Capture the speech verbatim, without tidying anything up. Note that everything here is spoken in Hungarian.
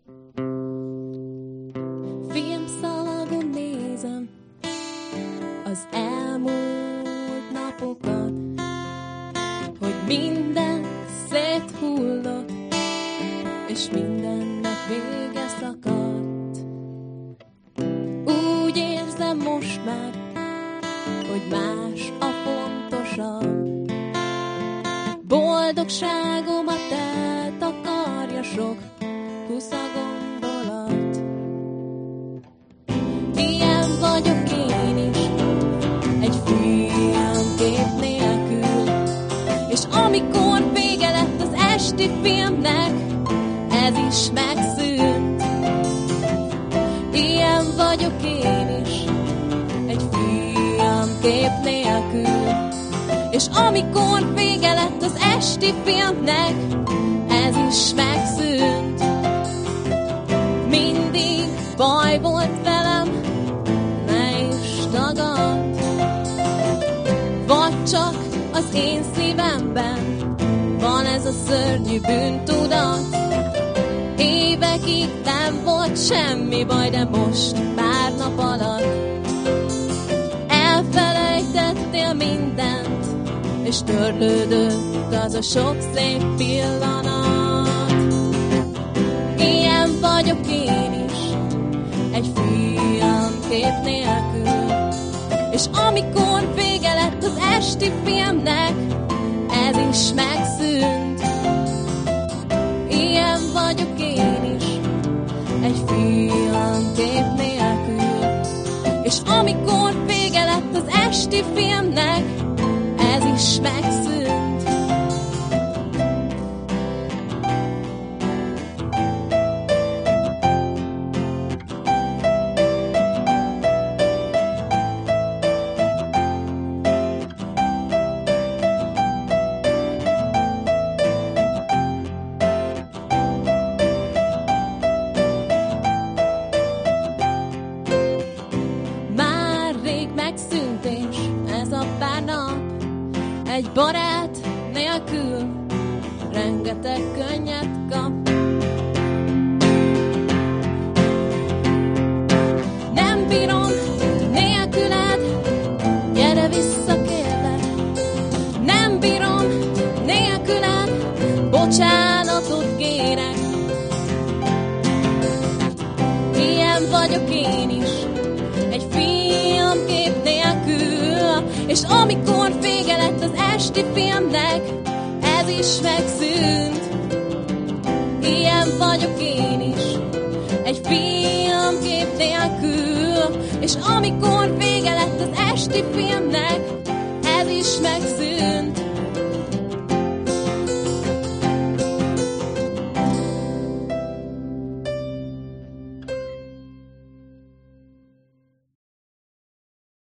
Filmszalagon nézem az elmúlt napokat, hogy minden széthullott, és mindennek vége szakadt. Úgy érzem most már, hogy más a fontosabb. Boldogságomat eltakarja sok kusza gondolat. Ilyen vagyok én is, egy filmkép nélkül, és amikor vége lett az esti filmnek, ez is megszűnt. Ilyen vagyok én is, egy filmkép nélkül, és amikor vége lett az esti filmnek, ez is megszűnt. Mindig baj volt velem, ne is tagad, vagy csak az én szívemben van ez a szörnyű bűntudat. Évekig nem volt semmi baj, de most pár nap alatt elfelejtettél mindent, és törlődött az a sok szép pillanat. Ilyen vagyok én is, egy filmkép nélkül, és amikor vége lett az esti filmnek, ez is megszűnt. Ilyen vagyok én is, egy filmkép nélkül, és amikor vége lett az esti filmnek, ez is megszűnt. Már rég megszűnt, és ez a pár nap egy barát nélkül rengeteg könnyet kap. Nem bírom nélküled, gyere vissza kérlek. Nem bírom nélküled, bocsánatot kérek. Ilyen vagyok én is, egy filmkép nélkül, és amikor vége lett az esti filmnek, ez is megszűnt. Ilyen vagyok én is, egy filmkép nélkül, és amikor vége lett az esti filmnek, ez is megszűnt.